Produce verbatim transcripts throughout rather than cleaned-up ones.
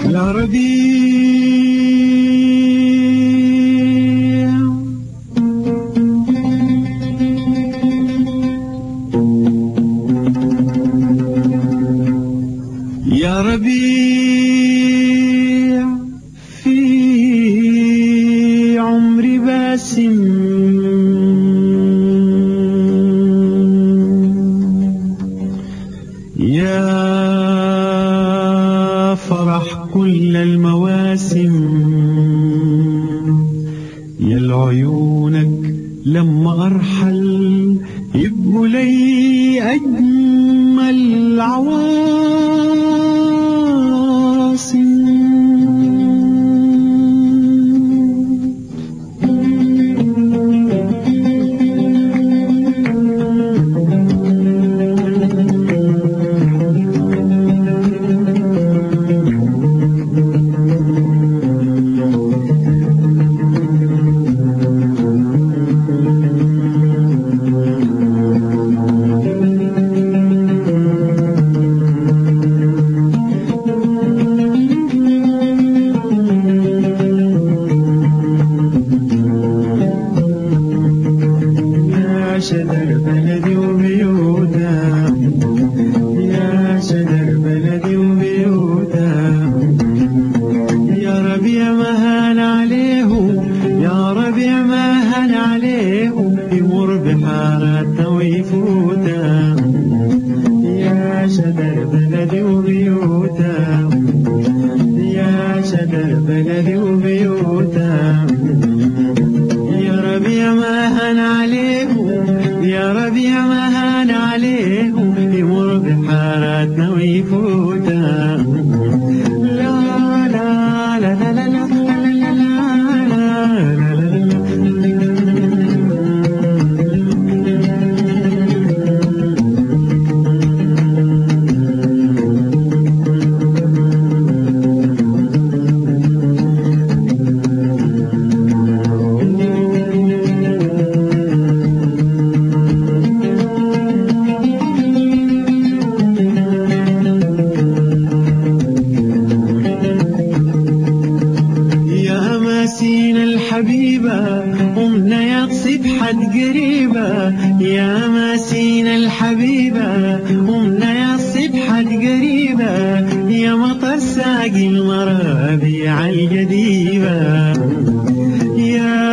يا ربيع يا ربيع في عمري باسم يا فرح كل المواسم يا العيونك لما أرحل يبقوا لي أجمل عواصم شجر بلدي وبيوتها يا شجر بلدي وبيوتها يا ربيع ما هان عليه يا ربيع ما هان عليه يمر بحاراتنا ويفوتها يا شجر بلدي وبيوتها يا شجر بلدي وبيوتها يا ربيع ما هان عليه يا ربيع ما هان عليه يمر بحاراتنا ويفوتها لا لا لا لا لا لا حبيبة قمنا يقصد حد قريبة يا ماسينا الحبيبة قمنا يقصد حد قريبة يا مطر ساقي المرابيع الجديبة يا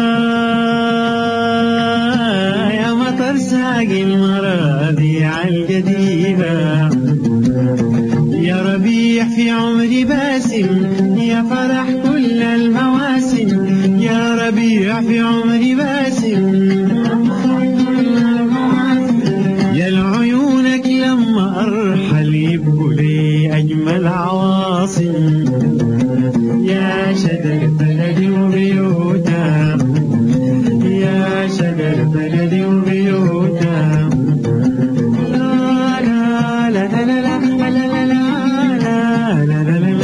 يا مطر ساقي المرابيع الجديبة يا ربيع في عمري باسم يا فرح كل المواسم يا ربيع في عمري باسم يا العيونك لما أرحل يبقوا لي أجمل عواصم يا شجر بلدي وبيوتها يا شجر بلدي وبيوتها لا لا لا لا لا لا لا لا لا لا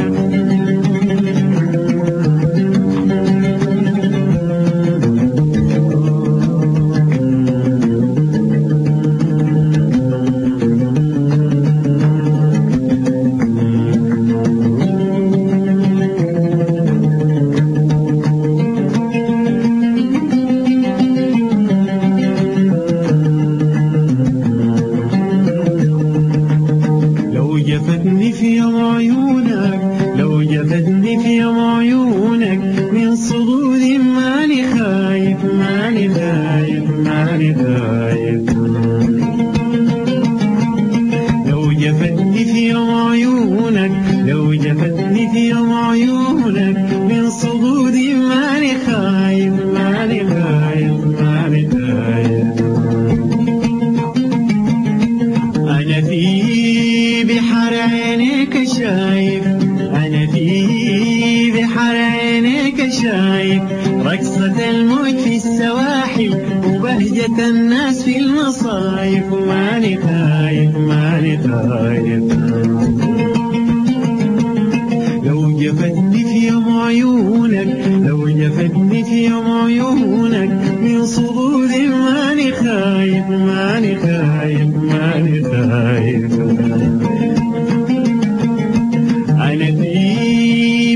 جفتني في يوم عيونك لو جفتني في يوم عيونك من صدود ماني خايف ماني خايف ماني خايف لو جفتني في يوم عيونك لو جفتني في يوم عيونك من صدود ماني خايف ماني خايف ماني خايف أنا في بحر عينيك شايف أنا في بحر عينيك شايف رقصة الموج في السواحل وبهجة الناس في المصايف ماني خايف ماني خايف لو جفتني في يوم عيونك لو جفتني في يوم عيونك من صدود ماني خايف ماني خايف ماني خايف أنا في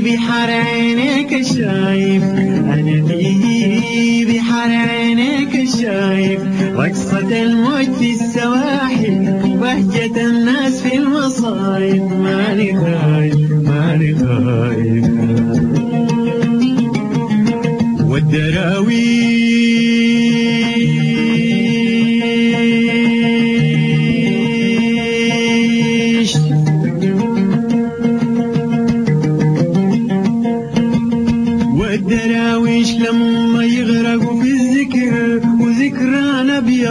والدراويش والدراويش لما يغرقوا في الذكر وذكرى نبي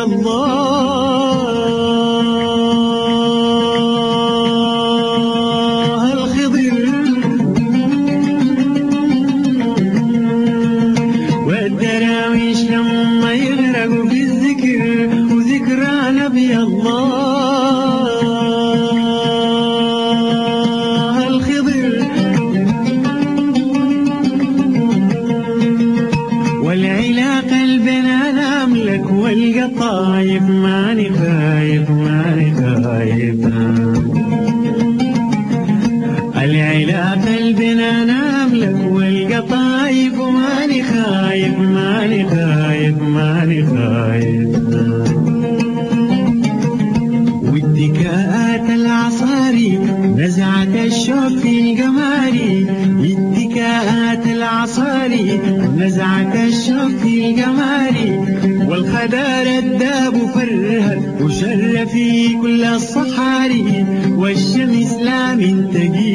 الله الخضر، والدراويش لما يغرقوا في الذكر وذكرى نبي الله الخضر، والعلاقة البنا نملك والقطايف ماني خايف ماني خايف، العلاقة البنا نملك والقطايف ماني خايف ماني خايف ماني خايف، واتكاءات العصاري نزعت الشوق في القماري، اتكاءات العصاري نزعت الشوق في القماري، والخدار الداب فرهد وشر في كل الصحاري، والشمس لا من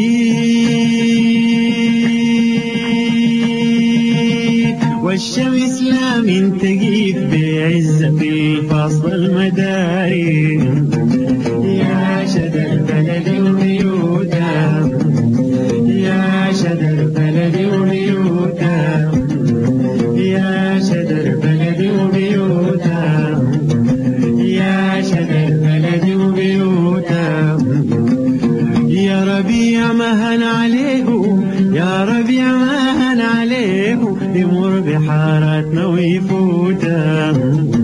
تجيب والشمس لا من تجيب بعزة الفصل المداري، يا شذا البلد وبيوتها يا شذا البلد وبيوتها يا شذا البلد وبيوتها يا شذا البلد وبيوتها، يا ربيع مهن عليه يا ربيع مهن عليه يمر بحاراتنا ويفوتها.